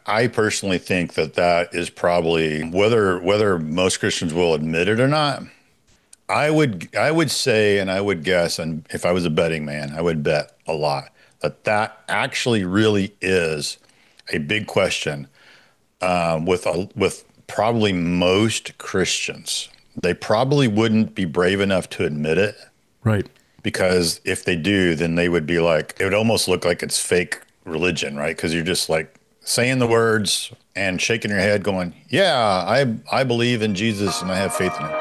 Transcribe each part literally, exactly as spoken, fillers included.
I personally think that that is probably whether whether most Christians will admit it or not. I would I would say, and I would guess, and if I was a betting man, I would bet a lot that that actually really is a big question um, with a, with probably most Christians. They probably wouldn't be brave enough to admit it. Right. Because if they do, then they would be like, it would almost look like it's fake religion, right? Because you're just like saying the words and shaking your head going, yeah, I I believe in Jesus and I have faith in him.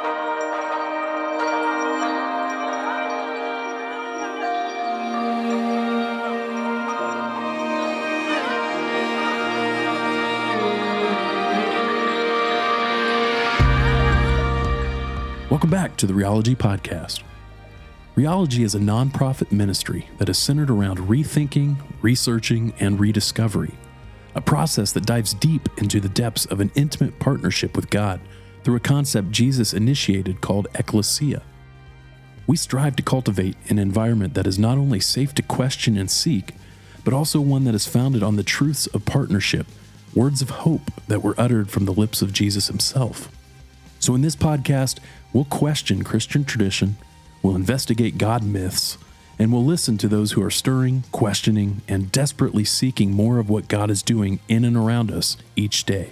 Welcome back to the Rheology Podcast. Rheology is a nonprofit ministry that is centered around rethinking, researching, and rediscovery, a process that dives deep into the depths of an intimate partnership with God through a concept Jesus initiated called ecclesia. We strive to cultivate an environment that is not only safe to question and seek, but also one that is founded on the truths of partnership, words of hope that were uttered from the lips of Jesus himself. So in this podcast, we'll question Christian tradition, we'll investigate God myths, and we'll listen to those who are stirring, questioning, and desperately seeking more of what God is doing in and around us each day.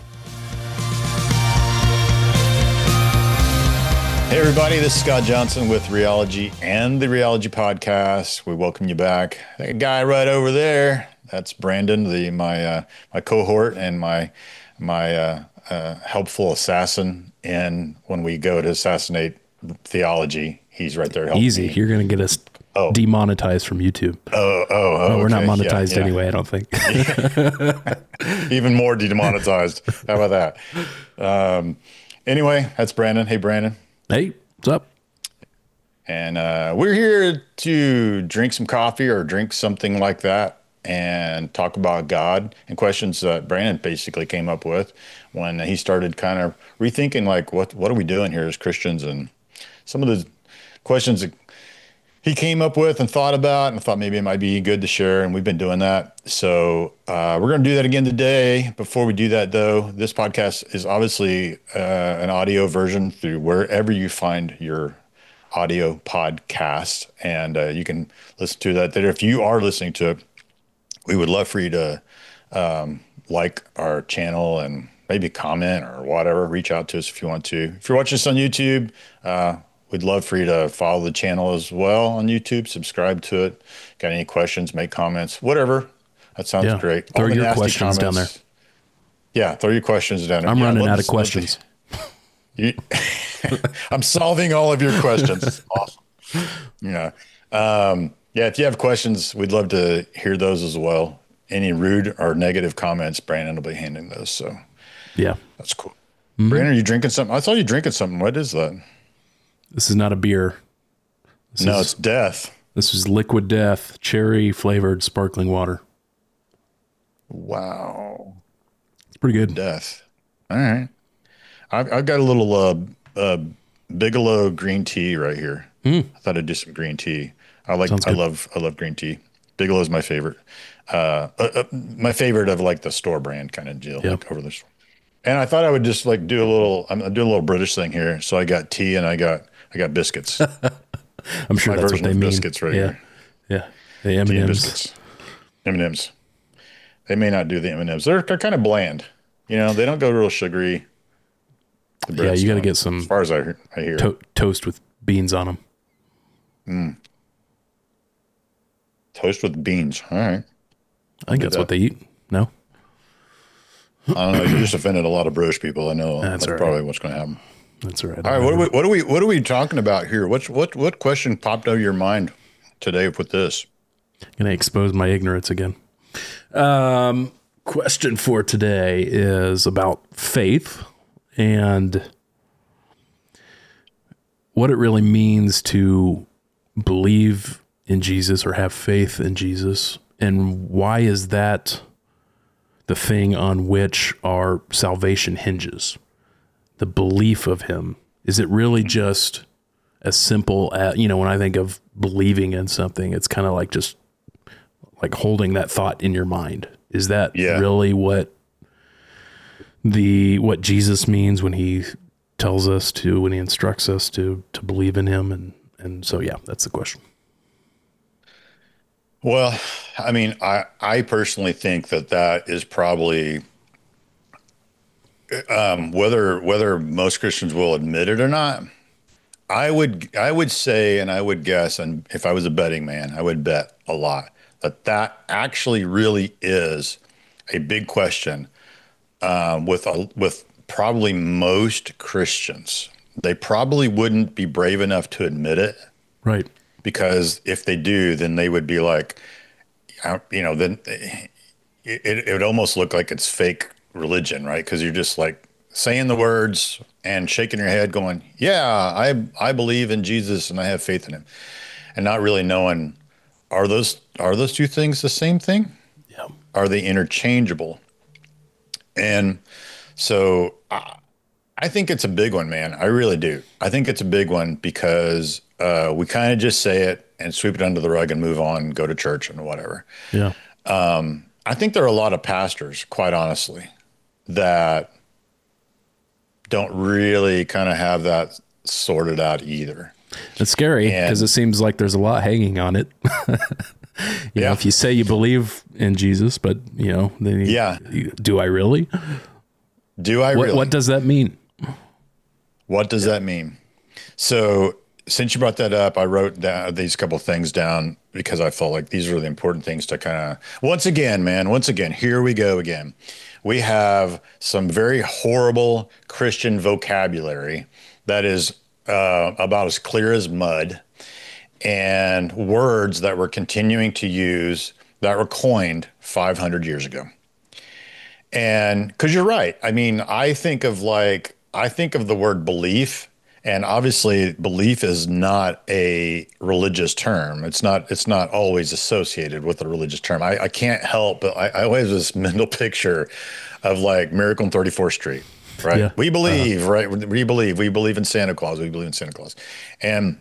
Hey everybody, this is Scott Johnson with Rheology and the Rheology Podcast. We welcome you back. That guy right over there, that's Brandon, the my uh, my cohort and my my uh, uh, helpful assassin. And when we go to assassinate theology, he's right there helping Easy. me. You're going to get us oh. demonetized from YouTube. Oh, oh, oh. oh we're okay. not monetized yeah, yeah. anyway, I don't think. Even more demonetized. How about that? Um, anyway, that's Brandon. Hey, Brandon. Hey, what's up? And uh, we're here to drink some coffee or drink something like that and talk about God and questions that Brandon basically came up with when he started kind of rethinking, like, what what are we doing here as Christians? And some of the questions that he came up with and thought about, and I thought maybe it might be good to share, and we've been doing that. So uh, we're going to do that again today. Before we do that, though, this podcast is obviously uh, an audio version through wherever you find your audio podcast, and uh, you can listen to that there. If you are listening to it, we would love for you to um, like our channel and maybe comment or whatever. Reach out to us if you want to. If you're watching us on YouTube, uh, we'd love for you to follow the channel as well on YouTube. Subscribe to it. Got any questions, make comments, whatever. That sounds yeah. great. Throw your questions comments, down there. Yeah, throw your questions down there. I'm yeah, running out of questions. You, I'm solving all of your questions. Awesome. Yeah. Um, yeah, if you have questions, we'd love to hear those as well. Any rude or negative comments, Brandon will be handling those. So, yeah, that's cool. Mm-hmm. Brandon, are you drinking something? I saw you drinking something. What is that? This is not a beer. This no, is, it's Death. This is Liquid Death, cherry flavored sparkling water. Wow. It's pretty good. Death. All right. I've, I've got a little uh, uh, Bigelow green tea right here. Mm. I thought I'd do some green tea. I like. I love. I love green tea. Bigelow is my favorite. Uh, uh, uh, my favorite of like the store brand kind of deal, yep. like over the store. And I thought I would just like do a little. I'm doing a little British thing here. So I got tea and I got I got biscuits. I'm sure my that's what they of mean. Biscuits right yeah. here. Yeah. The M and M's. M and M's. They may not do the M and M's. They're they're kind of bland. You know, they don't go real sugary. Yeah, you got to get some. As far as I hear, I hear. To- toast with beans on them. Mm. Toast with beans. All right. I think that's that. what they eat. No? I don't know. You just offended a lot of British people. I know that's, that's right. probably what's going to happen. That's all right. All right. What are we? What are we? What are we talking about here? What's what? What question popped out of your mind today with this? Going to expose my ignorance again. Um, question for today is about faith and what it really means to believe in Jesus or have faith in Jesus, and why is that the thing on which our salvation hinges? The belief of him. Is it really just as simple as, you know, when I think of believing in something, it's kind of like just like holding that thought in your mind. Is that yeah. really what the what Jesus means when he tells us to, when he instructs us to to believe in him, and and so yeah, that's the question. Well, I mean, I I personally think that that is probably um, whether whether most Christians will admit it or not. I would I would say, and I would guess, and if I was a betting man, I would bet a lot that that actually really is a big question um, with a, with probably most Christians. They probably wouldn't be brave enough to admit it, right? Because if they do, then they would be like, you know, then it, it would almost look like it's fake religion, right? Because you're just like saying the words and shaking your head going, yeah, I I believe in Jesus and I have faith in him, and not really knowing, are those are those two things the same thing? Yeah. Are they interchangeable? And so I, I think it's a big one, man. I really do. I think it's a big one because uh, we kind of just say it and sweep it under the rug and move on, go to church and whatever. Yeah. Um, I think there are a lot of pastors, quite honestly, that don't really kind of have that sorted out either. It's scary because it seems like there's a lot hanging on it. you yeah. know, if you say you believe in Jesus, but you know, then you, yeah, you, do I really? Do I what, really? What does that mean? What does yeah. that mean? So since you brought that up, I wrote down these couple things down because I felt like these are the important things to kind of, once again, man, once again, here we go again. We have some very horrible Christian vocabulary that is uh, about as clear as mud, and words that we're continuing to use that were coined five hundred years ago. And because you're right. I mean, I think of like, I think of the word belief, and obviously belief is not a religious term. It's not, it's not always associated with a religious term. I, I can't help, but I, I always have this mental picture of like Miracle on thirty-fourth Street, right? Yeah. We believe, uh-huh. right? We believe, we believe in Santa Claus. We believe in Santa Claus. And,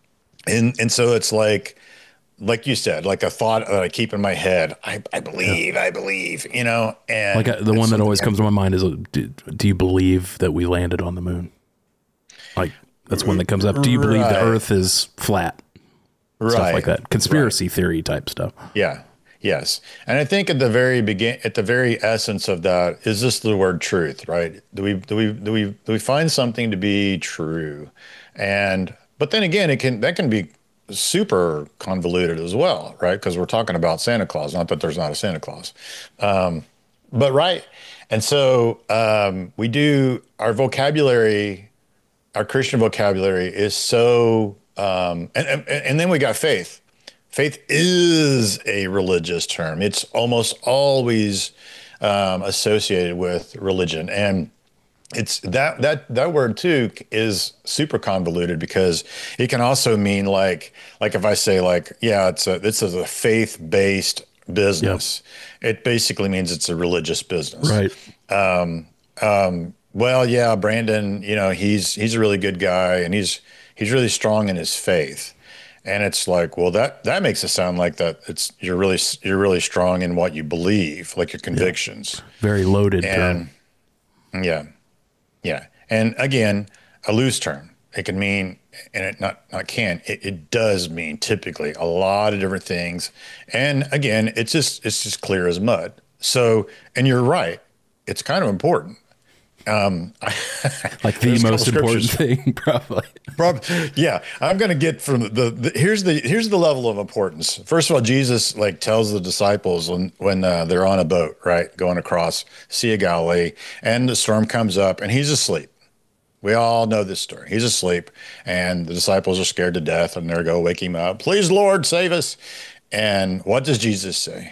and, and so it's like, like you said, like a thought that I keep in my head. I, I believe, yeah. I believe, you know, and like a, the one that always comes to my mind is, do, do you believe that we landed on the moon? Like that's one that comes up. Do you believe right. the earth is flat? Right. Stuff like that. Conspiracy right. theory type stuff. Yeah. Yes. And I think at the very begin, at the very essence of that is just the word truth, right? Do we, do we, do we, do we find something to be true? And, but then again, it can, that can be super convoluted as well, right? Because we're talking about Santa Claus, not that there's not a Santa Claus. Um, but right. And so um, we do, our vocabulary, our Christian vocabulary is so, um, and, and, and then we got faith. Faith is a religious term. It's almost always um, associated with religion. And it's that, that, that word too is super convoluted because it can also mean like, like if I say like, yeah, it's a, this is a faith-based business. Yep. It basically means it's a religious business. Right. Um, um, well, yeah, Brandon, you know, he's, he's a really good guy and he's, he's really strong in his faith. And it's like, well, that, that makes it sound like that it's, you're really, you're really strong in what you believe, like your convictions. Yeah. Very loaded and, term. Yeah. Yeah. And again, a loose term. It can mean, and it not, not can, it, it does mean typically a lot of different things. And again, it's just, it's just clear as mud. So, and you're right. It's kind of important. Um, like the most important thing, probably. probably. Yeah. I'm going to get from the, the, here's the, here's the level of importance. First of all, Jesus like tells the disciples when, when uh, they're on a boat, right, going across Sea of Galilee, and the storm comes up and he's asleep. We all know this story. He's asleep and the disciples are scared to death and they go wake him up. Please, Lord, save us. And what does Jesus say?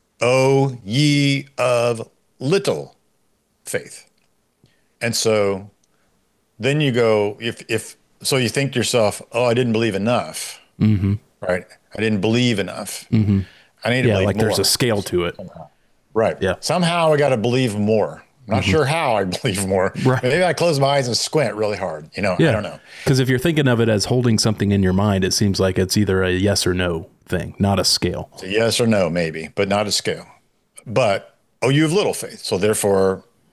O ye of little faith. And so then you go, if, if, so you think to yourself, oh, I didn't believe enough, mm-hmm. right? I didn't believe enough. Mm-hmm. I need to yeah, believe like more. There's a scale to it. Right. Yeah. Somehow I got to believe more. I'm not mm-hmm. sure how I believe more. Right. Maybe I close my eyes and squint really hard. You know, yeah. I don't know. Because if you're thinking of it as holding something in your mind, it seems like it's either a yes or no thing, not a scale. It's a yes or no, maybe, but not a scale. But, oh, you have little faith. So therefore,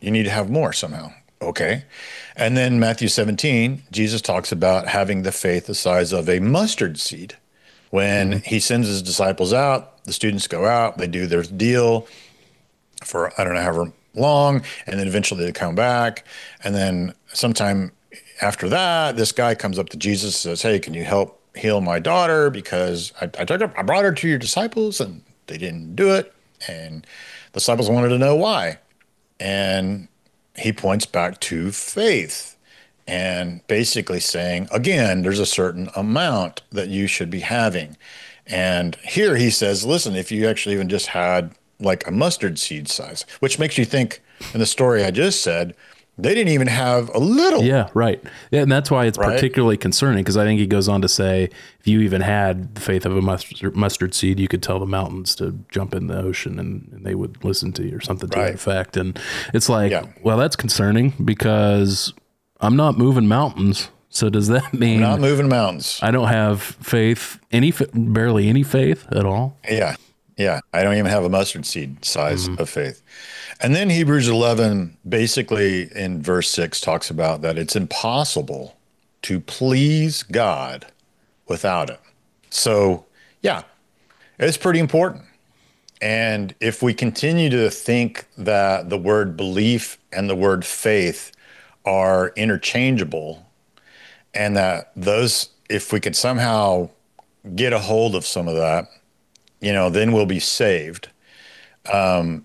you need to have more somehow. Okay. And then Matthew seventeen, Jesus talks about having the faith the size of a mustard seed. When Mhm. he sends his disciples out, the students go out, they do their deal for, I don't know, however long, and then eventually they come back. And then sometime after that, this guy comes up to Jesus and says, hey, can you help heal my daughter? Because I, I, took her, I brought her to your disciples and they didn't do it. And the disciples wanted to know why. And he points back to faith and basically saying, again, there's a certain amount that you should be having. And here he says, listen, if you actually even just had like a mustard seed size, which makes you think in the story I just said, they didn't even have a little. Yeah, right. Yeah, and that's why it's Right? particularly concerning, because I think he goes on to say, if you even had the faith of a mustard, mustard seed, you could tell the mountains to jump in the ocean and, and they would listen to you, or something to Right. that effect. And it's like, Yeah. well, that's concerning because I'm not moving mountains. So does that mean Not moving mountains. I don't have faith, any fa- barely any faith at all? Yeah. Yeah. I don't even have a mustard seed size of faith. And then Hebrews eleven, basically in verse six, talks about that it's impossible to please God without it. So, yeah, it's pretty important. And if we continue to think that the word belief and the word faith are interchangeable, and that those, if we could somehow get a hold of some of that, you know, then we'll be saved. Um,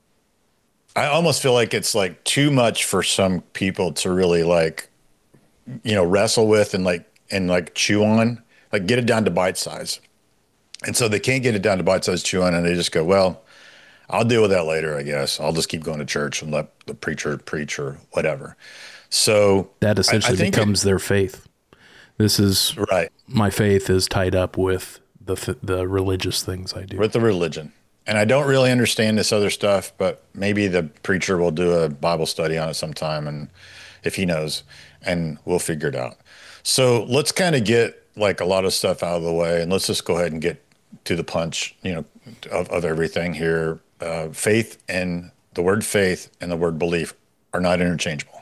I almost feel like it's like too much for some people to really like, you know, wrestle with and like, and like chew on, like get it down to bite size. And so they can't get it down to bite size chew on, and they just go, well, I'll deal with that later, I guess. I'll just keep going to church and let the preacher preach or whatever. So That I, I essentially think becomes their faith. This is, it, right, my faith is tied up with the f- the religious things I do. with the religion. And I don't really understand this other stuff, but maybe the preacher will do a Bible study on it sometime, and if he knows, and we'll figure it out. So let's kind of get like a lot of stuff out of the way, and let's just go ahead and get to the punch, you know, of, of everything here. Uh, faith and the word faith and the word belief are not interchangeable.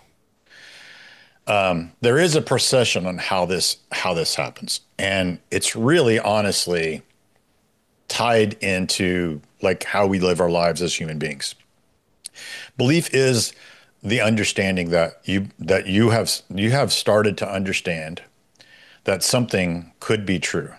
Um, there is a procession on how this how this happens, and it's really honestly tied into like how we live our lives as human beings. Belief is the understanding that you that you have you have started to understand that something could be true.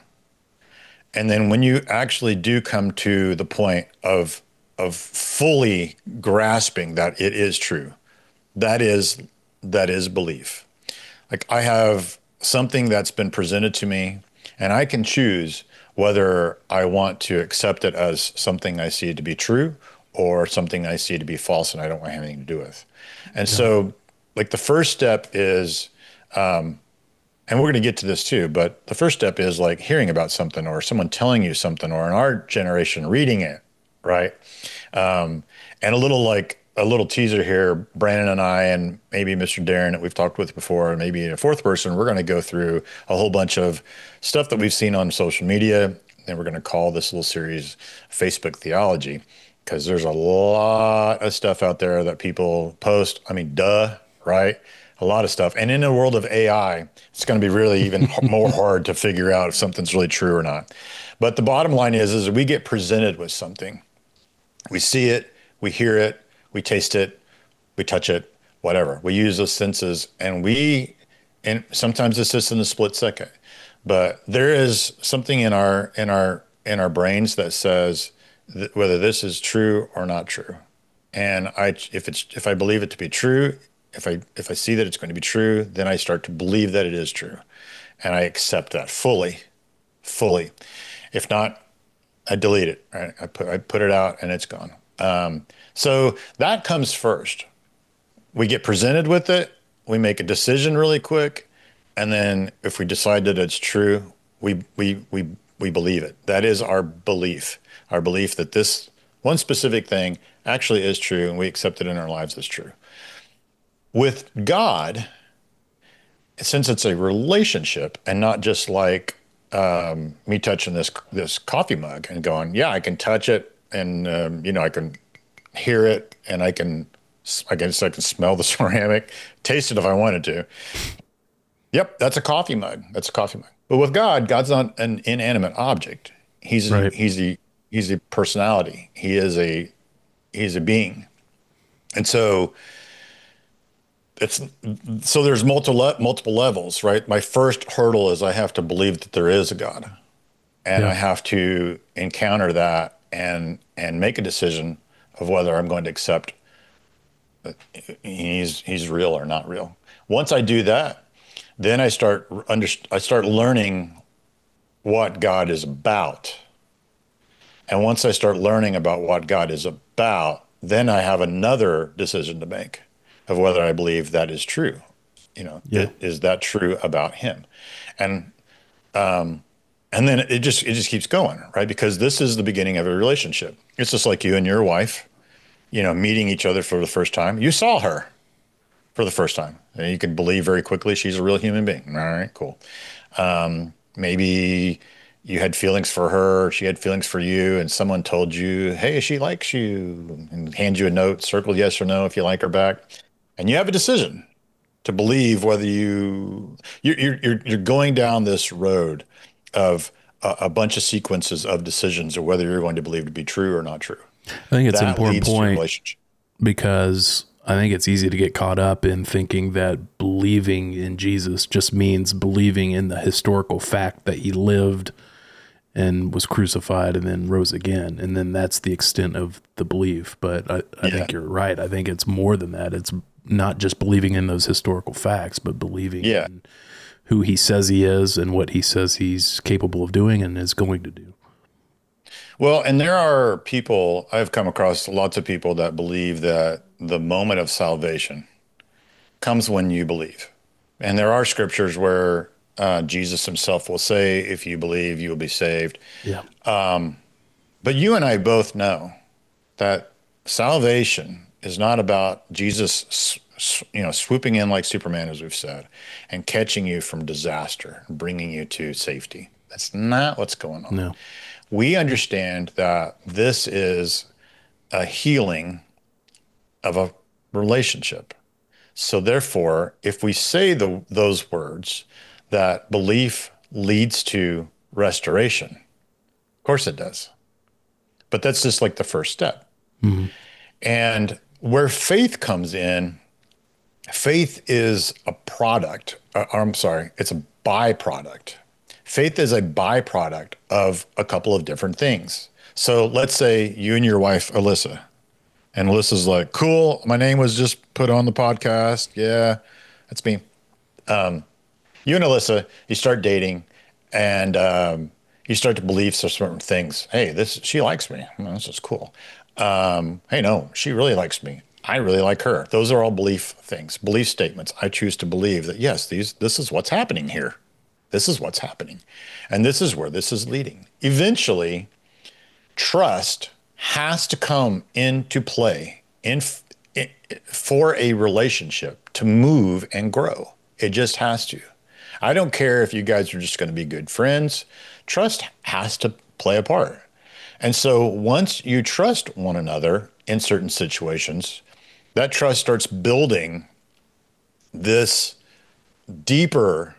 And then when you actually do come to the point of of fully grasping that it is true, that is that is belief. Like I have something that's been presented to me, and I can choose whether I want to accept it as something I see to be true or something I see to be false and I don't want anything to do with. And yeah. So like the first step is, um, and we're going to get to this too, but the first step is like hearing about something or someone telling you something, or in our generation, reading it, right? Um, and a little like a little teaser here, Brandon and I, and maybe Mister Darren that we've talked with before, and maybe a fourth person, we're going to go through a whole bunch of stuff that we've seen on social media. And we're going to call this little series Facebook Theology, because there's a lot of stuff out there that people post. I mean, duh, right? A lot of stuff. And in the world of A I, it's going to be really even more hard to figure out if something's really true or not. But the bottom line is, is we get presented with something. We see it, we hear it, we taste it, we touch it, whatever. We use those senses, and we, and sometimes it's just in a split second, but there is something in our in our in our brains that says th- whether this is true or not true. And I, if it's if I believe it to be true, if I if I see that it's going to be true, then I start to believe that it is true, and I accept that fully, fully. If not, I delete it. Right? I put I put it out, and it's gone. Um, so that comes first. We get presented with it. We make a decision really quick. And then if we decide that it's true, we, we, we, we believe it. That is our belief, our belief that this one specific thing actually is true, and we accept it in our lives as true. With God, since it's a relationship and not just like um, me touching this, this coffee mug and going, yeah, I can touch it. And, um, you know, I can hear it and I can I guess I can smell the ceramic, taste it if I wanted to. Yep, that's a coffee mug. That's a coffee mug. But with God, God's not an inanimate object. He's a, Right. he's a he's a personality. He is a he's a being. And so it's so there's multiple multiple levels, right? My first hurdle is I have to believe that there is a God, and Yeah. I have to encounter that and and make a decision of whether I'm going to accept that he's he's real or not real. Once I do that, then I start under I start learning what God is about. And once I start learning about what God is about, then I have another decision to make of whether I believe that is true. You know, Yeah. it, is that true about him? And um, and then it just it just keeps going, right? Because this is the beginning of a relationship. It's just like you and your wife, you know, meeting each other for the first time. You saw her for the first time, and you can believe very quickly she's a real human being. All right, cool. Um, maybe you had feelings for her, she had feelings for you, and someone told you, hey, she likes you, and hand you a note, circle yes or no if you like her back. And you have a decision to believe whether you, you're, you're, you're going down this road of a, a bunch of sequences of decisions of whether you're going to believe to be true or not true. I think it's an That important leads to a point relationship. because I think it's easy to get caught up in thinking that believing in Jesus just means believing in the historical fact that he lived and was crucified and then rose again. And then that's the extent of the belief. But I, I Yeah. think you're right. I think it's more than that. It's not just believing in those historical facts, but believing Yeah. in who he says he is and what he says he's capable of doing and is going to do. Well, and there are people, I've come across lots of people that believe that the moment of salvation comes when you believe. And there are scriptures where uh, Jesus himself will say, if you believe, you will be saved. Yeah. But you and I both know that salvation is not about Jesus, s- s- you know, swooping in like Superman, as we've said, and catching you from disaster and bringing you to safety. That's not what's going on. No. We understand that this is a healing of a relationship. So therefore, if we say the, those words, that belief leads to restoration, of course it does. But that's just like the first step. Mm-hmm. And where faith comes in, faith is a product, uh, I'm sorry, it's a byproduct. Faith is a byproduct of a couple of different things. So let's say you and your wife, Alyssa, and Alyssa's like, cool, my name was just put on the podcast. Yeah, that's me. Um, you and Alyssa, you start dating, and um, you start to believe certain things. Hey, this she likes me. Well, this is cool. Um, hey, no, she really likes me. I really like her. Those are all belief things, belief statements. I choose to believe that yes, these this is what's happening here. This is what's happening, and this is where this is leading. Eventually, trust has to come into play in, in for a relationship to move and grow. It just has to. I don't care if you guys are just going to be good friends. Trust has to play a part. And so once you trust one another in certain situations, that trust starts building this deeper,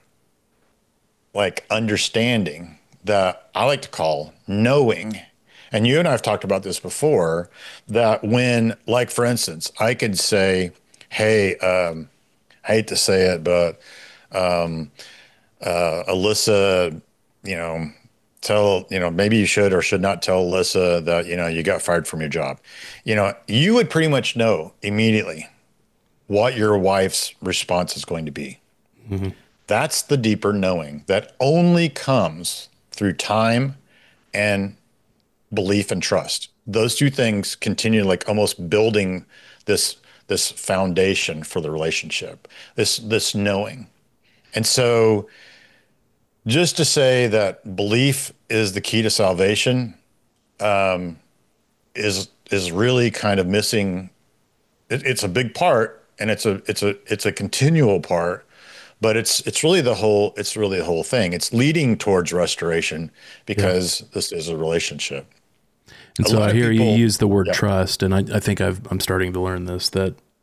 like, understanding that I like to call knowing. And you and I have talked about this before, that when, like, for instance, I could say, hey, um, I hate to say it, but um, uh, Alyssa, you know, tell, you know, maybe you should or should not tell Alyssa that, you know, you got fired from your job. You know, you would pretty much know immediately what your wife's response is going to be. Mm-hmm. That's the deeper knowing that only comes through time and belief and trust. Those two things continue, like, almost building this this foundation for the relationship, this this knowing. And so just to say that belief is the key to salvation um, is is really kind of missing. It, it's a big part, and it's a it's a it's a continual part, but it's it's really the whole it's really the whole thing. It's leading towards restoration because yeah. This is a relationship. And a so I hear people, you use the word yeah. trust, and I, I think I've, I'm starting to learn this, that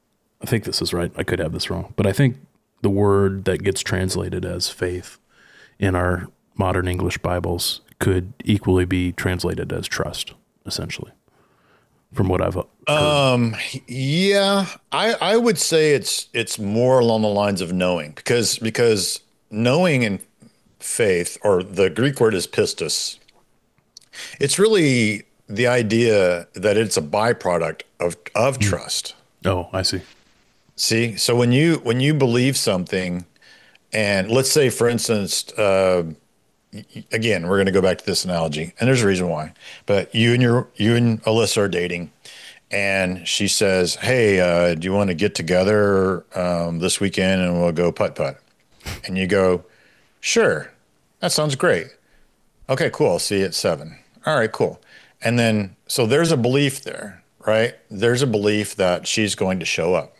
I think this is right. I could have this wrong, but I think the word that gets translated as faith in our modern English Bibles could equally be translated as trust, essentially, from what I've heard. Um, yeah, I I would say it's it's more along the lines of knowing because because knowing and faith, or the Greek word is pistis. It's really the idea that it's a byproduct of of Mm. trust. Oh, I see. See, so when you when you believe something, and let's say, for instance, uh, again, we're going to go back to this analogy, and there's a reason why. But you and your you and Alyssa are dating, and she says, "Hey, uh, do you want to get together um, this weekend and we'll go putt putt?" And you go, "Sure, that sounds great. Okay, cool. I'll see you at seven. All right, cool." And then, so there's a belief there, right? There's a belief that she's going to show up.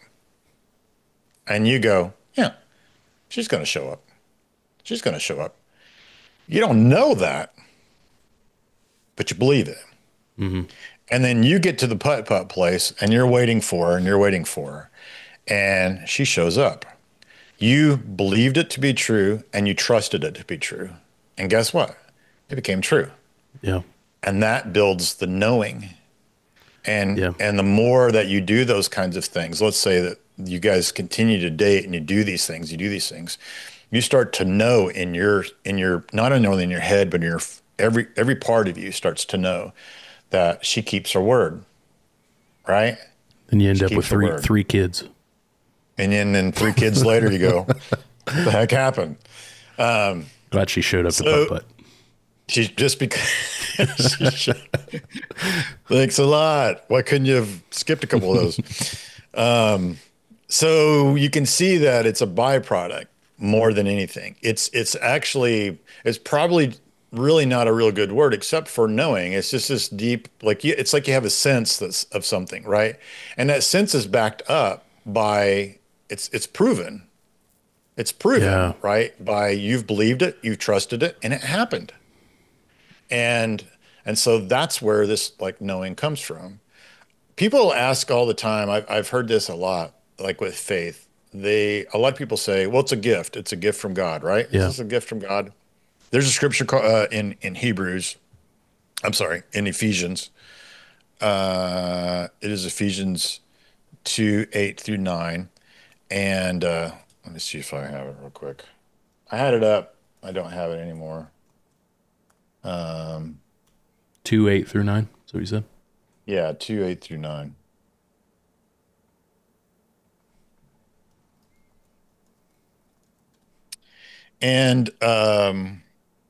And you go, "Yeah, she's going to show up. She's going to show up." You don't know that, but you believe it. Mm-hmm. And then you get to the putt putt place and you're waiting for her and you're waiting for her. And she shows up. You believed it to be true and you trusted it to be true. And guess what? It became true. Yeah. And that builds the knowing. And Yeah. and the more that you do those kinds of things, let's say that you guys continue to date and you do these things, you do these things, you start to know in your in your not only in your head, but in your every every part of you starts to know that she keeps her word, right? And you end She up with keeps her three word. three kids. And then then three kids later, you go, "What the heck happened?" Um, Glad she showed up so, to putt putt. She just because she should. Thanks a lot. Why couldn't you have skipped a couple of those? Um, so you can see that it's a byproduct more than anything. It's it's actually it's probably really not a real good word except for knowing. It's just this deep, like you, it's like you have a sense that's of something, right? And that sense is backed up by it's it's proven. It's proven, Yeah. right? By you've believed it, you've trusted it, and it happened. And and so that's where this like knowing comes from. People ask all the time. I've I've heard this a lot, like with faith. They a lot of people say, "Well, it's a gift. It's a gift from God, right? Is Yeah. this a gift from God?" There's a scripture called, uh, in in Hebrews. I'm sorry, in Ephesians. Uh, it is Ephesians two eight through nine, and uh, let me see if I have it real quick. I had it up. I don't have it anymore. Um, Two eight through nine. So you said. yeah, two eight through nine. And um,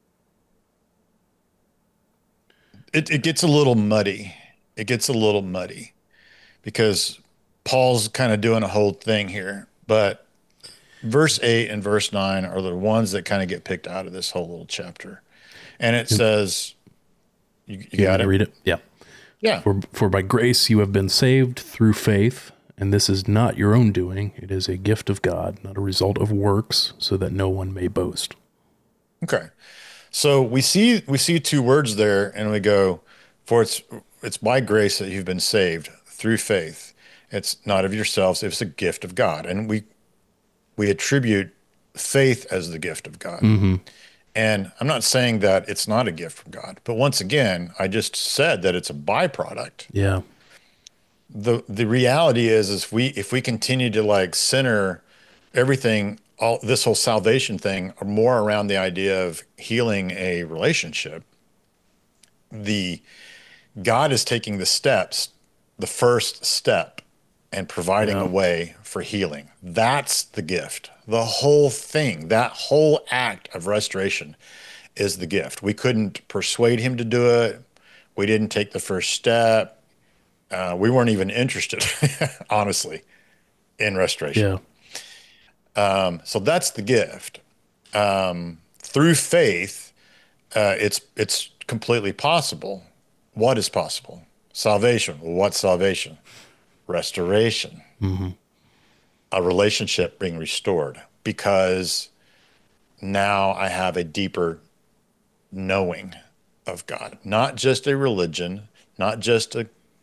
it, it gets a little muddy. It gets a little muddy because Paul's kind of doing a whole thing here. But verse eight and verse nine are the ones that kind of get picked out of this whole little chapter. And it says, you, you You got want me it? to read it? Yeah. Yeah. For, for by grace you have been saved through faith, and this is not your own doing. It is a gift of God, not a result of works, so that no one may boast. Okay. So we see we see two words there and we go, for it's it's by grace that you've been saved through faith. It's not of yourselves, it's a gift of God. And we we attribute faith as the gift of God. Mm-hmm. And I'm not saying that it's not a gift from God, but once again, I just said that it's a byproduct. Yeah. The the reality is is we if we continue to like center everything, all this whole salvation thing more around the idea of healing a relationship, the God is taking the steps, the first step, and providing Yeah. a way for healing. That's the gift. The whole thing, that whole act of restoration is the gift. We couldn't persuade him to do it. We didn't take the first step. Uh, we weren't even interested, honestly, in restoration. Yeah. Um, so that's the gift. Um, through faith, uh, it's it's completely possible. What is possible? Salvation. Well, what's salvation? Restoration. Mm-hmm. A relationship being restored because now I have a deeper knowing of God, not just a religion, not just a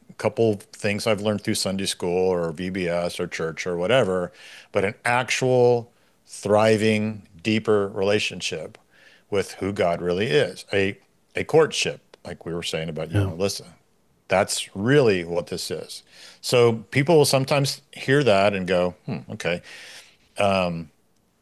couple things I've learned through Sunday school or V B S or church or whatever, but an actual thriving, deeper relationship with who God really is. A a courtship, like we were saying about you Yeah. and Alyssa. That's really what this is. So people will sometimes hear that and go, hmm, okay. Um,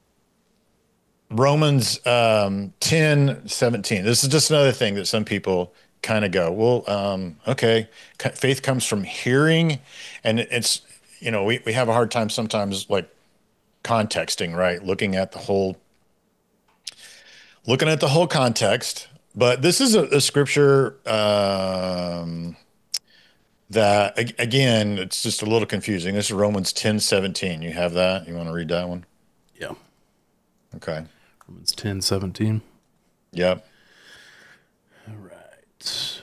Romans um, ten seventeen. This is just another thing that some people kind of go, well, um, okay, c- faith comes from hearing. And it's, you know, we, we have a hard time sometimes like contexting, right? Looking at the whole, looking at the whole context. But this is a, a scripture um, that, a- again, it's just a little confusing. This is Romans ten seventeen. You have that? You want to read that one? Yeah. Okay. Romans ten seventeen. Yep. All right.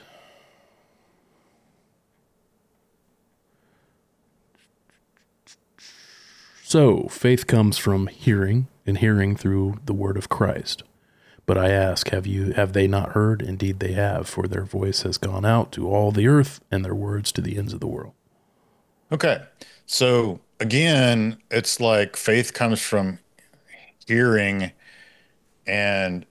So, faith comes from hearing, and hearing through the word of Christ. But I ask, have you have they not heard? Indeed they have, for their voice has gone out to all the earth, and their words to the ends of the world. Okay. So again, it's like faith comes from hearing, and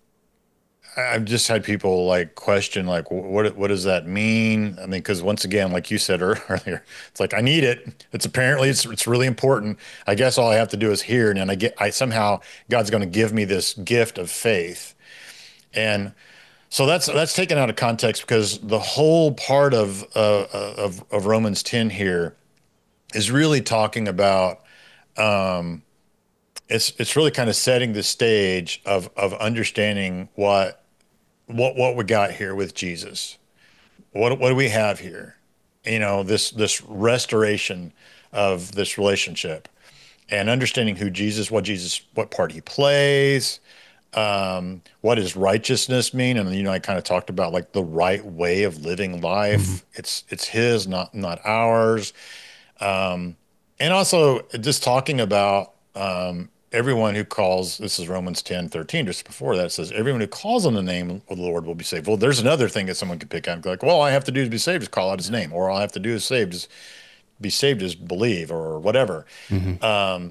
I've just had people like question like what what does that mean? I mean, because once again, like you said earlier, it's like I need it. It's apparently it's it's really important. I guess all I have to do is hear, and then I get I somehow God's going to give me this gift of faith. And so that's that's taken out of context because the whole part of uh, of of Romans ten here is really talking about um, it's it's really kind of setting the stage of of understanding what what what we got here with Jesus. What what do we have here? You know, this this restoration of this relationship and understanding who Jesus, what Jesus, what part he plays, um, what does righteousness mean? And you know, I kind of talked about like the right way of living Mm-hmm. life. It's it's his, not not ours. Um, and also just talking about um, everyone who calls, this is Romans ten thirteen, just before that, it says, everyone who calls on the name of the Lord will be saved. Well, there's another thing that someone could pick out and go like, well, all I have to do to be saved is call out his name, or all I have to do is saved is be saved is believe, or whatever. Mm-hmm. Um,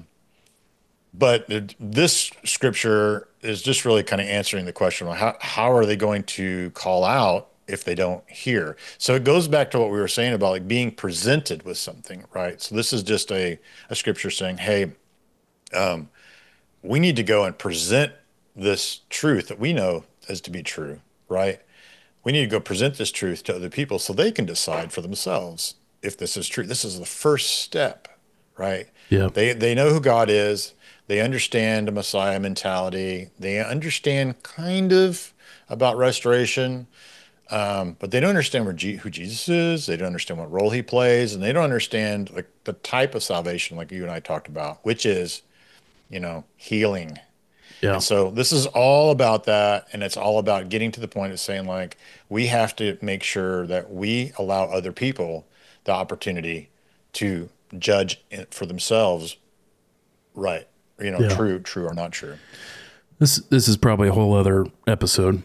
but this scripture is just really kind of answering the question, well, how, how are they going to call out if they don't hear? So it goes back to what we were saying about like being presented with something, right? So this is just a, a scripture saying, hey, um, we need to go and present this truth that we know as to be true, right? We need to go present this truth to other people so they can decide for themselves if this is true. This is the first step, right? Yeah. They they know who God is. They understand a Messiah mentality. They understand kind of about restoration, um, but they don't understand where G- who Jesus is. They don't understand what role he plays, and they don't understand like the type of salvation like you and I talked about, which is, you know, healing. Yeah. And so this is all about that, and it's all about getting to the point of saying like we have to make sure that we allow other people the opportunity to judge it for themselves, right? You know, Yeah. true, true or not true. This this is probably a whole other episode,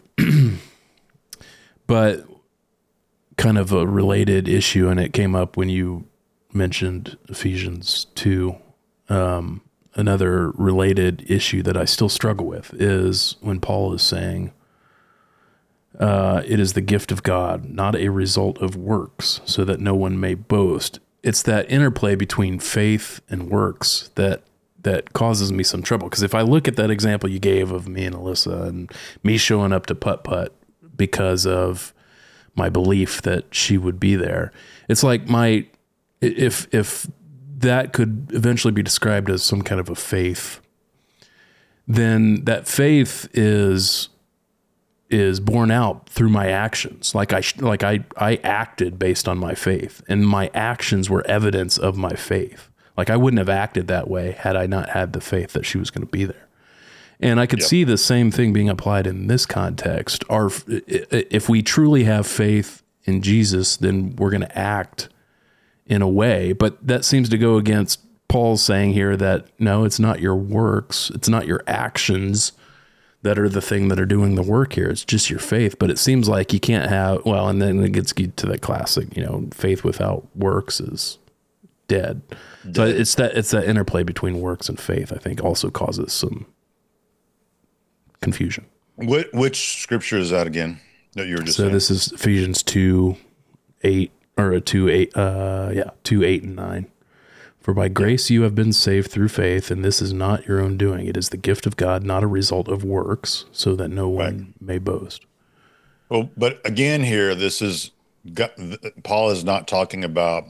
but kind of a related issue, and it came up when you mentioned Ephesians two. Um, another related issue that I still struggle with is when Paul is saying, uh, it is the gift of God, not a result of works, so that no one may boast. It's that interplay between faith and works that that causes me some trouble. Because if I look at that example you gave of me and Alyssa and me showing up to putt-putt because of my belief that she would be there, it's like my, if, if that could eventually be described as some kind of a faith, then that faith is, is borne out through my actions. Like I, like I, I acted based on my faith, and my actions were evidence of my faith. Like I wouldn't have acted that way had I not had the faith that she was going to be there. And I could Yep. see the same thing being applied in this context. Our, if we truly have faith in Jesus, then we're going to act in a way. But that seems to go against Paul's saying here that, no, it's not your works, it's not your actions that are the thing that are doing the work here. It's just your faith. But it seems like you can't have, well, and then it gets to the classic, you know, faith without works is dead. dead. So it's that, it's that interplay between works and faith, I think, also causes some confusion. What, which scripture is that again that you were just so saying? This is Ephesians two, eight, or a two, eight, uh, yeah, two, eight and nine. For by grace you have been saved through faith, and this is not your own doing. It is the gift of God, not a result of works, so that no one right. may boast. Well, but again here, this is, Paul is not talking about,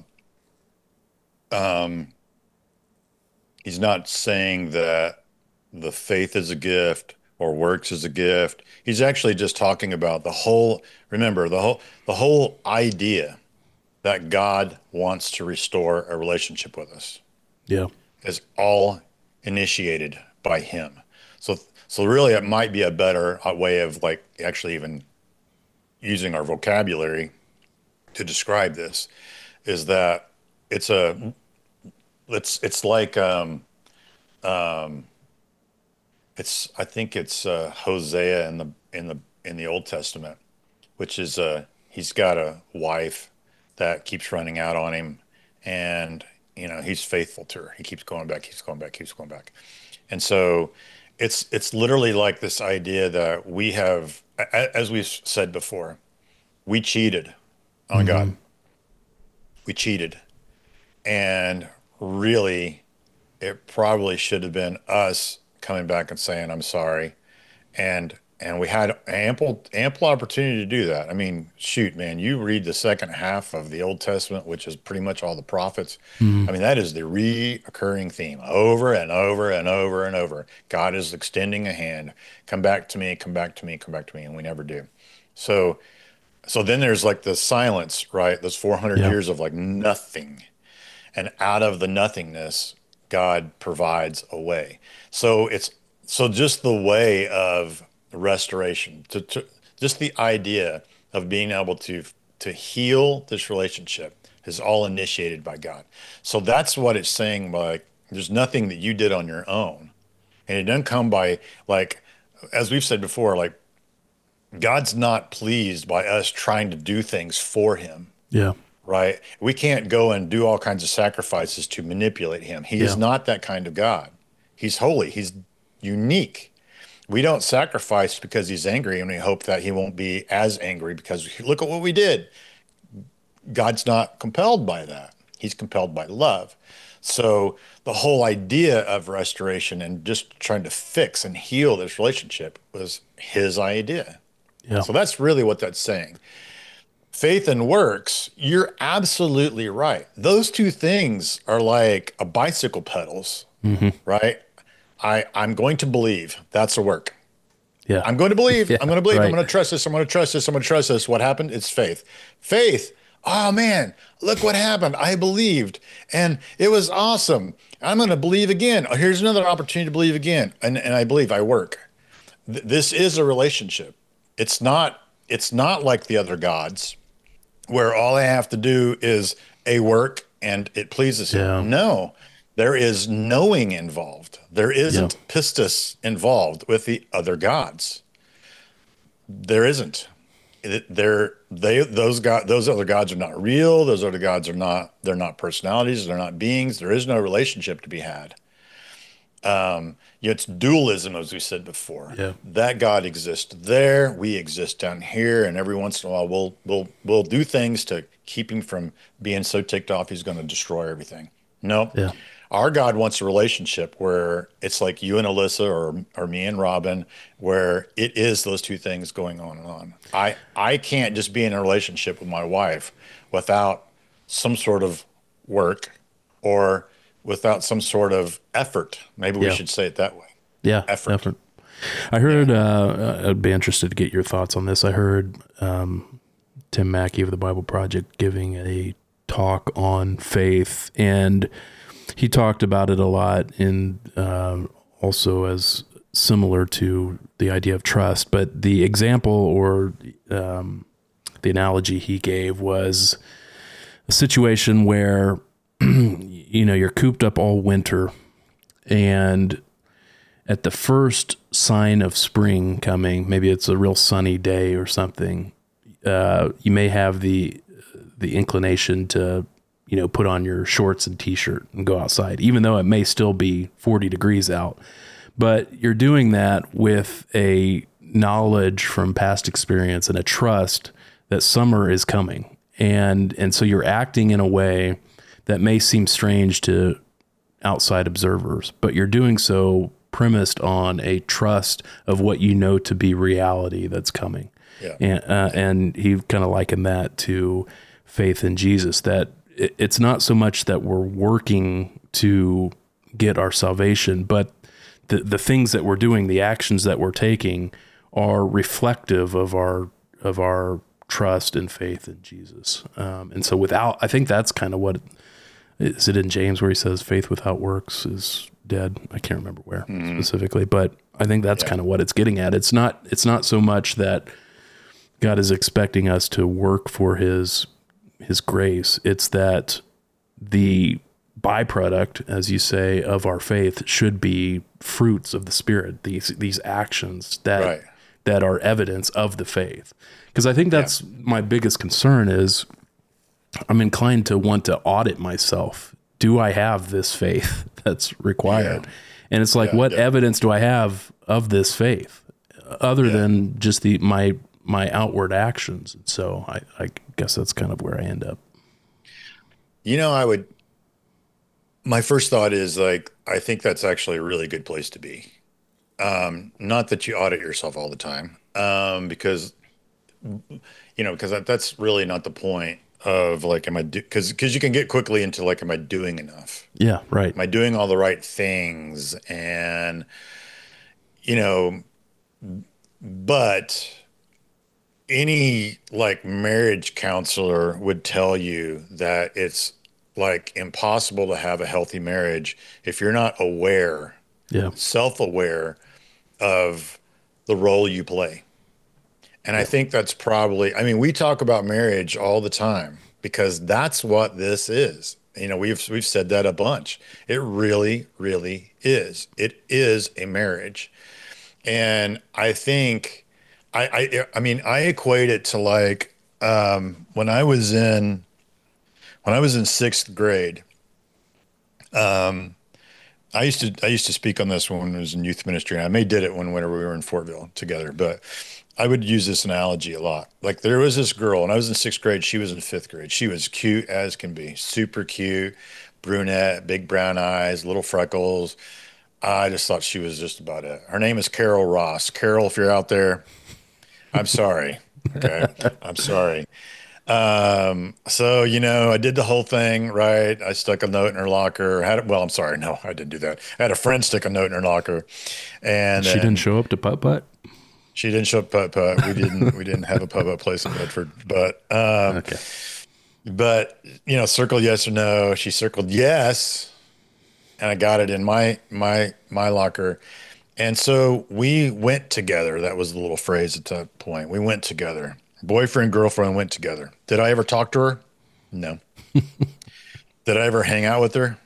um, he's not saying that the faith is a gift or works is a gift. He's actually just talking about the whole, remember, the whole, the whole idea that God wants to restore a relationship with us. Yeah. Is all initiated by him. So, so really it might be a better way of like actually even using our vocabulary to describe this is that it's a, it's, it's like, um, um, it's, I think it's uh, Hosea in the, in the, in the Old Testament, which is, uh, he's got a wife that keeps running out on him, and you know he's faithful to her. He keeps going back, keeps going back, keeps going back, and so it's it's literally like this idea that we have, as we've said before, we cheated on mm-hmm. God. We cheated, and really, it probably should have been us coming back and saying, "I'm sorry," and. And we had ample ample opportunity to do that. I mean, shoot, man, you read the second half of the Old Testament, which is pretty much all the prophets. Mm-hmm. I mean, that is the reoccurring theme over and over and over and over. God is extending a hand. Come back to me, come back to me, come back to me. And we never do. So, so then there's like the silence, right? Those four hundred yeah. years of like nothing. And out of the nothingness, God provides a way. So it's, so just the way of restoration, to, to just the idea of being able to to heal this relationship is all initiated by God. So that's what it's saying. Like, there's nothing that you did on your own, and it doesn't come by, like, as we've said before, like God's not pleased by us trying to do things for him. Yeah. Right. We can't go and do all kinds of sacrifices to manipulate him. He yeah. is not that kind of God. He's holy. He's unique. We don't sacrifice because he's angry, and we hope that he won't be as angry because look at what we did. God's not compelled by that. He's compelled by love. So the whole idea of restoration and just trying to fix and heal this relationship was his idea. Yeah. So that's really what that's saying. Faith and works, you're absolutely right. Those two things are like a bicycle pedals, mm-hmm. right? I, I'm going to believe. That's a work. Yeah. I'm going to believe. Yeah, I'm going to believe. right. I'm going to trust this. I'm going to trust this. I'm going to trust this. What happened? It's faith. Faith. Oh, man, look what happened. I believed, and it was awesome. I'm going to believe again. Oh, here's another opportunity to believe again, and, and I believe. I work. Th- this is a relationship. It's not, it's not like the other gods where all I have to do is a work and it pleases him. Yeah. No. There is knowing involved. There isn't yeah. pistis involved with the other gods. There isn't. They're, they those god those other gods are not real. Those other gods are not. They're not personalities. They're not beings. There is no relationship to be had. Um, you know, it's dualism, as we said before. Yeah. That God exists there. We exist down here, and every once in a while, we'll we'll we'll do things to keep him from being so ticked off he's going to destroy everything. No. Yeah. Our God wants a relationship where it's like you and Alyssa or or me and Robin, where it is those two things going on and on. I, I can't just be in a relationship with my wife without some sort of work or without some sort of effort. Maybe we yeah. should say it that way. Yeah, effort. effort. I heard, yeah. uh, I'd be interested to get your thoughts on this. I heard um, Tim Mackey of the Bible Project giving a talk on faith, and he talked about it a lot in um, also as similar to the idea of trust. But the example or um, the analogy he gave was a situation where, you know, you're cooped up all winter and at the first sign of spring coming, maybe it's a real sunny day or something, uh, you may have the the inclination to, you know, put on your shorts and t-shirt and go outside, even though it may still be forty degrees out. But you're doing that with a knowledge from past experience and a trust that summer is coming. And and so you're acting in a way that may seem strange to outside observers, but you're doing so premised on a trust of what you know to be reality that's coming. Yeah. And, uh, and he kind of likened that to faith in Jesus, that it, it's not so much that we're working to get our salvation, but the, the things that we're doing, the actions that we're taking are reflective of our, of our trust and faith in Jesus. Um, and so without, I think that's kind of what, is it in James where he says faith without works is dead? I can't remember where mm-hmm. specifically, but I think that's yeah. kind of what it's getting at. It's not, it's not so much that God is expecting us to work for his, his grace. It's that the byproduct, as you say, of our faith should be fruits of the Spirit, these, these actions that, right. that are evidence of the faith. Because I think that's yeah. my biggest concern is I'm inclined to want to audit myself. Do I have this faith that's required? Yeah. And it's like, yeah, what yeah. evidence do I have of this faith other yeah. than just the, my, my outward actions? And so I, I guess that's kind of where I end up. You know, I would, my first thought is like, I think that's actually a really good place to be. Um, not that you audit yourself all the time, um, because, you know, because that, that's really not the point of like, am I do, cause, cause you can get quickly into like, am I doing enough? Yeah. Right. Am I doing all the right things? And, you know, but any like marriage counselor would tell you that it's like impossible to have a healthy marriage if you're not aware, yeah, self-aware of the role you play. And yeah. I think that's probably, I mean, we talk about marriage all the time because that's what this is. You know, we've, we've said that a bunch. It really, really is. It is a marriage. And I think, I, I, I mean, I equate it to like, um, when I was in, when I was in sixth grade, um, I used to, I used to speak on this when I was in youth ministry, and I may did it when, whenever we were in Fortville together, but I would use this analogy a lot. Like there was this girl, and I was in sixth grade. She was in fifth grade. She was cute as can be, super cute, brunette, big brown eyes, little freckles. I just thought she was just about it. Her name is Carol Ross. Carol, if you're out there, I'm sorry. Okay. I'm sorry. Um, so, you know, I did the whole thing, right? I stuck a note in her locker. Had it, well, I'm sorry. No, I didn't do that. I had a friend stick a note in her locker, and she didn't show up to putt putt. She didn't show up putt putt. We didn't, we didn't have a putt putt place in Bedford, but, um, okay. but you know, circle yes or no. She circled yes, and I got it in my, my, my locker. And so we went together. That was the little phrase at that point. We went together. Boyfriend, girlfriend went together. Did I ever talk to her? No. Did I ever hang out with her?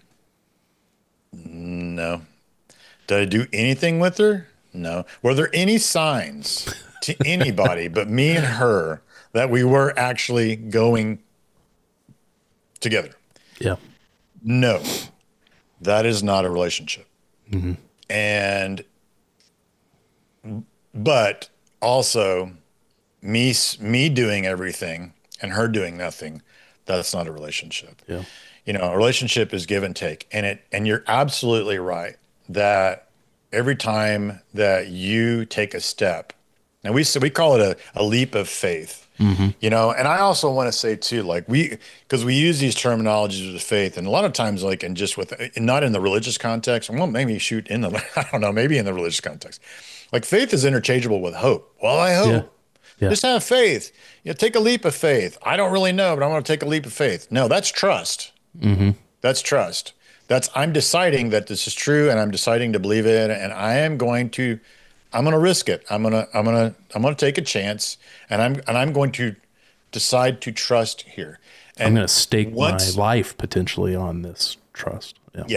No. Did I do anything with her? No. Were there any signs to anybody but me and her that we were actually going together? Yeah. No. That is not a relationship. Mm-hmm. And, but also, me me doing everything and her doing nothing, that's not a relationship. Yeah. You know, a relationship is give and take. And it and you're absolutely right that every time that you take a step, and we so we call it a, a leap of faith. Mm-hmm. You know, and I also want to say too, like we because we use these terminologies with faith, and a lot of times like and just with and not in the religious context, well, maybe shoot in the I don't know, maybe in the religious context. Like faith is interchangeable with hope. Well, I hope. Yeah. Yeah. Just have faith. You know, take a leap of faith. I don't really know, but I'm going to take a leap of faith. No, that's trust. Mm-hmm. That's trust. That's I'm deciding that this is true, and I'm deciding to believe it, and I am going to, I'm going to risk it. I'm going to, I'm going to, I'm going to take a chance, and I'm, and I'm going to decide to trust here. And I'm going to stake once, my life potentially on this trust. Yeah. Yeah.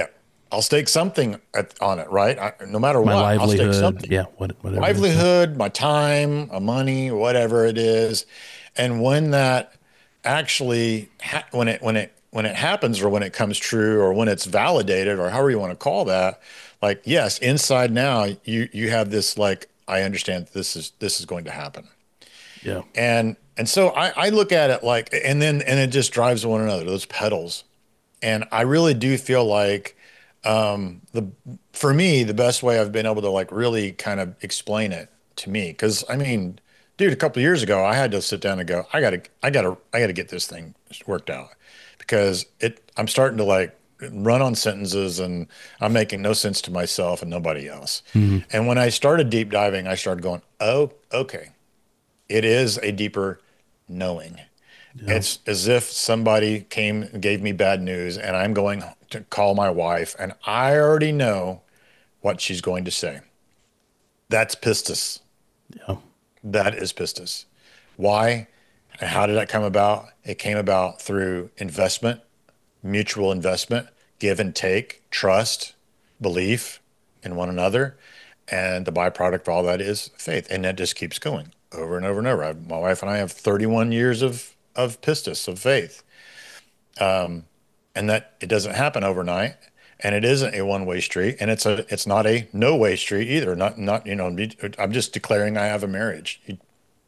I'll stake something at, on it, right? I, no matter My what, I'll stake livelihood. something. Yeah. What, whatever it is. Yeah. Livelihood, my time, my money, whatever it is. And when that actually, ha when it, when it, when it happens or when it comes true or when it's validated or however you want to call that, like, yes, inside now you, you have this, like, I understand this is, this is going to happen. Yeah. And, and so I, I look at it like, and then, and it just drives one another, those pedals. And I really do feel like, um, the, for me, the best way I've been able to like really kind of explain it to me, because I mean, dude, a couple of years ago, I had to sit down and go, I gotta, I gotta, I gotta get this thing worked out because it, I'm starting to like run on sentences and I'm making no sense to myself and nobody else. Mhm. And when I started deep diving, I started going, oh, okay, it is a deeper knowing. Yeah. It's as if somebody came and gave me bad news, and I'm going to call my wife, and I already know what she's going to say. That's pistis. Yeah. That is pistis. Why and how did that come about? It came about through investment, mutual investment, give and take, trust, belief in one another. And the byproduct of all that is faith. And that just keeps going over and over and over. I, my wife and I have thirty-one years of, of pistis, of faith. Um, and that it doesn't happen overnight. And it isn't a one-way street, and it's a it's not a no-way street either. Not not you know I'm just declaring I have a marriage. It,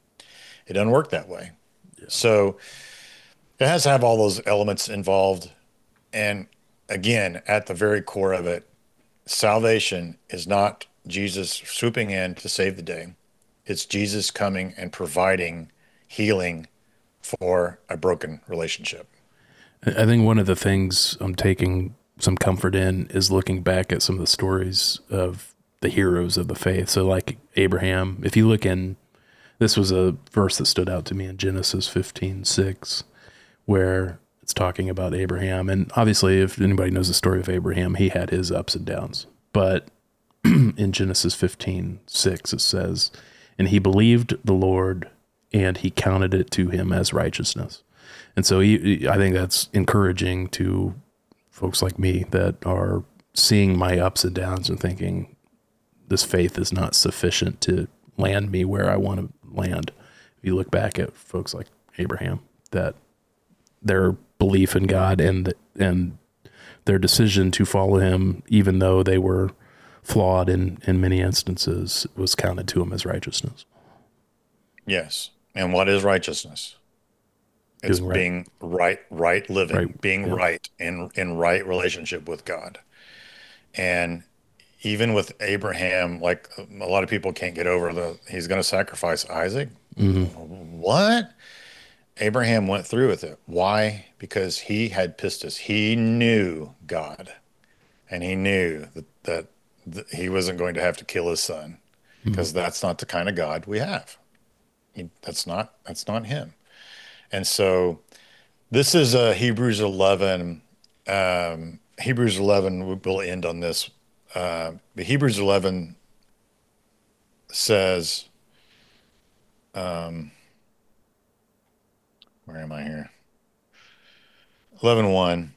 it doesn't work that way. So it has to have all those elements involved. And again, at the very core of it, salvation is not Jesus swooping in to save the day. It's Jesus coming and providing healing for a broken relationship. I think one of the things I'm taking some comfort in is looking back at some of the stories of the heroes of the faith. So like Abraham, if you look in, this was a verse that stood out to me in Genesis fifteen six, where it's talking about Abraham. And obviously, if anybody knows the story of Abraham, he had his ups and downs. But in Genesis fifteen six, it says, and he believed the Lord and he counted it to him as righteousness. And so he, I think that's encouraging to folks like me that are seeing my ups and downs and thinking this faith is not sufficient to land me where I want to land. If you look back at folks like Abraham, that their belief in God and and their decision to follow him, even though they were flawed in, in many instances, was counted to him as righteousness. Yes. And what is righteousness? It's Doing right. being right, right living, Right. being Yeah. right in in right relationship with God. And even with Abraham, like a lot of people can't get over the he's going to sacrifice Isaac. Mm-hmm. What? Abraham went through with it. Why? Because he had pistis. He knew God, and he knew that that, that he wasn't going to have to kill his son, because Mm-hmm. that's not the kind of God we have. He, that's not that's not him. And so this is uh, Hebrews eleven. Um, Hebrews eleven, we'll end on this. Uh, but Hebrews eleven says, um, where am I here? eleven one.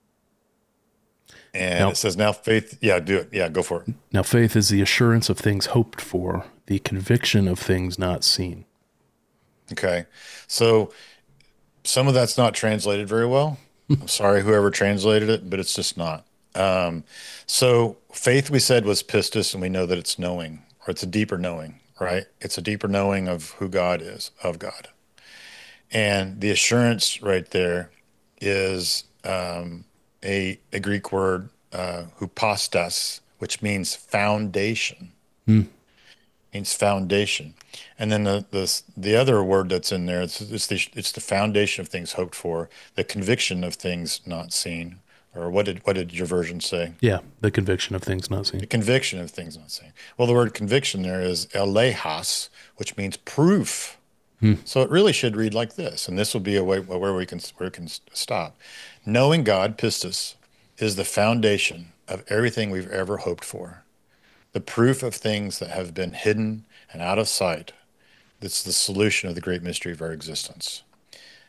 And Now, it says, now faith, yeah, do it. Yeah, go for it. now faith is the assurance of things hoped for, the conviction of things not seen. Okay. So some of that's not translated very well. I'm sorry, whoever translated it, but it's just not. Um, so faith, we said, was pistis, and we know that it's knowing, or it's a deeper knowing, right? It's a deeper knowing of who God is, of God. And the assurance right there is um, a, a Greek word, uh, hupostas, which means foundation, Hmm. means foundation. And then the, the, the other word that's in there, it's, it's the, it's the foundation of things hoped for, the conviction of things not seen. Or what did, what did your version say? Yeah, the conviction of things not The seen. conviction of things not seen. Well, the word conviction there is elehas, which means proof. Hmm. So it really should read like this, and this will be a way where we can where we can stop. Knowing God, pistis, is the foundation of everything we've ever hoped for, the proof of things that have been hidden and out of sight. That's the solution of the great mystery of our existence.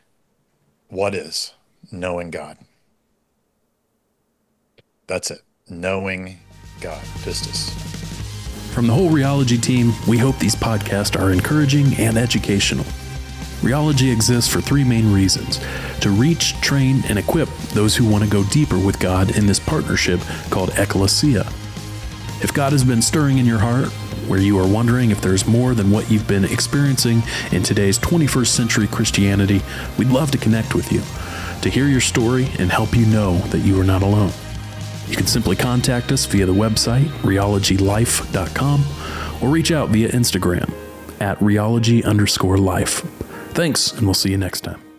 What is knowing God? That's it. knowing God. Pistis. From the whole Rheology team, we hope these podcasts are encouraging and educational. Rheology exists for three main reasons: to reach, train, and equip those who want to go deeper with God in this partnership called Ecclesia. If God has been stirring in your heart, where you are wondering if there's more than what you've been experiencing in today's twenty-first century Christianity, we'd love to connect with you, to hear your story and help you know that you are not alone. You can simply contact us via the website, rheology life dot com, or reach out via Instagram at rheology underscore life. Thanks, and we'll see you next time.